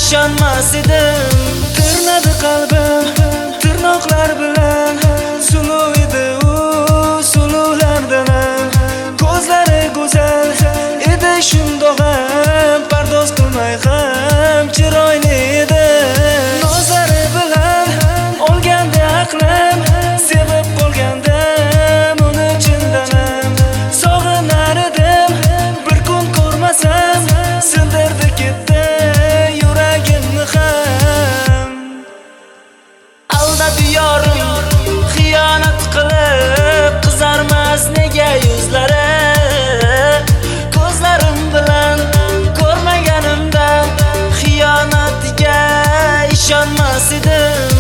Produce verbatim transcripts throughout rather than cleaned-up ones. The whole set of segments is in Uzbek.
ishonmas edim. Tirnadi qalbim tirnoqlar bilan, suluv edi u suluvlardan. Ko'zlari go'zal edi shundoq ham, pardoz qilmay ham chiroyli edi. Nozlari bilan olganda aqlim, sevib qolgandim uni chindanam. Sog'inar edim bir kun ko'rmasam, sindirdi ketdi yuragimni ham. Aldadi yorim xiyonat qilib, qizarmas nega yuzlari. Ko'zlarim bilan ko'rmaganimda xiyonatiga ishonmas edim.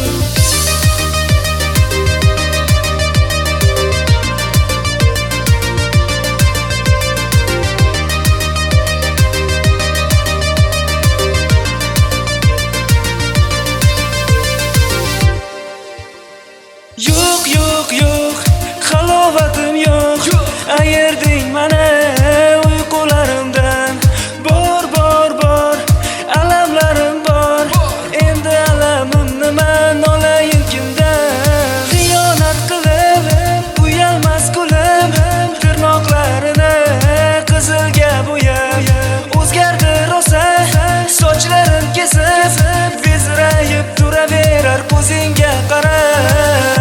Yo'q yo'q yo'q halovatim yo'q, ayırding mana uyqularimdan. Bor bor bor alamlarim bor, endi alamim nima, nolayin kimdan. Xiyonat qilib uyalmas kulim, tirnoqlarini qizilga bo'yab, o'zgardi rosa sochlarim kesib, bezrayib turaverar ko'zingga qarab.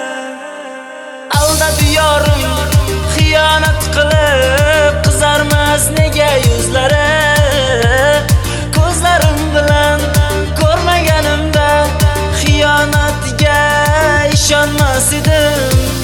Aldadi yorim xiyonat qilib, qizarmas nega yuzlari. Ko'zlarim bilan ko'rmaganimda xiyonatiga ishonmas edim.